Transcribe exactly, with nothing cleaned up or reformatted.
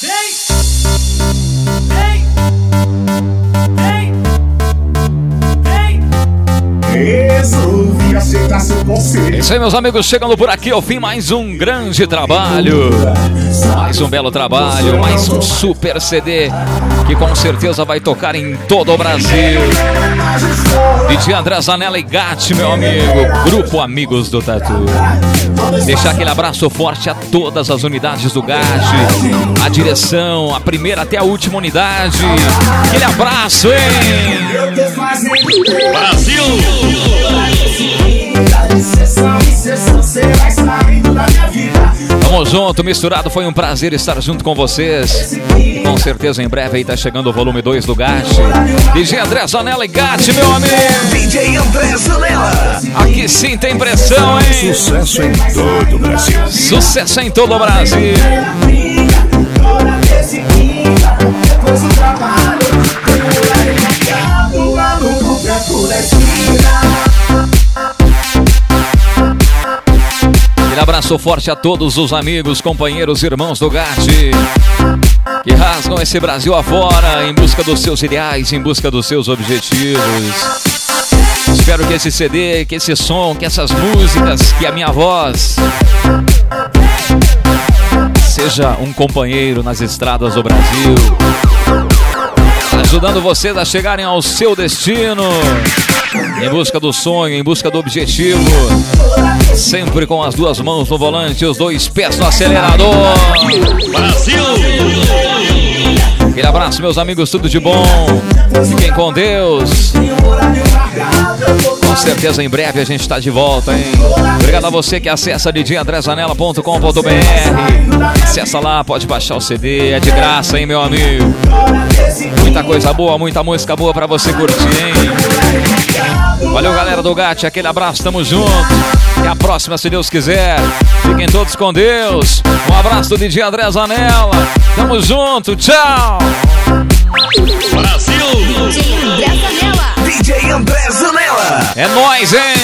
Resolvi aceitar seu conselho. Isso aí, meus amigos, chegando por aqui ao fim, mais um grande trabalho, mais um belo trabalho, mais um super C D que com certeza vai tocar em todo o Brasil. D J André Zanella e Gatti, meu amigo, Grupo Amigos do Tatu. Deixar aquele abraço forte a todas as unidades do Gatti, a direção, a primeira até a última unidade. Aquele abraço, hein? Brasil! Tamo junto, misturado, foi um prazer estar junto com vocês. E com certeza em breve aí tá chegando o volume dois do Gatti. D J André Zanella e Gatti, meu amigo. D J André Zanella. Aqui sim tem pressão, hein? Sucesso em todo o Brasil. Sucesso em todo o Brasil. Aquele abraço forte a todos os amigos, companheiros, irmãos do Gatti, que rasgam esse Brasil afora em busca dos seus ideais, em busca dos seus objetivos. Espero que esse C D, que esse som, que essas músicas, que a minha voz seja um companheiro nas estradas do Brasil, ajudando vocês a chegarem ao seu destino, em busca do sonho, em busca do objetivo, sempre com as duas mãos no volante, os dois pés no acelerador. Brasil! Aquele abraço, meus amigos, tudo de bom. Fiquem com Deus. Com certeza em breve a gente está de volta, hein? Obrigado a você que acessa d j andré zanella ponto com ponto b r. Acessa lá, pode baixar o C D, é de graça, hein, meu amigo? Muita coisa boa, muita música boa pra você curtir, hein? Valeu, galera do Gatti, aquele abraço, tamo junto. Até a próxima, se Deus quiser. Fiquem todos com Deus. Um abraço do D J André Zanella. Tamo junto, tchau! Brasil! D J André Zanella. D J André Zanella. É nóis, hein?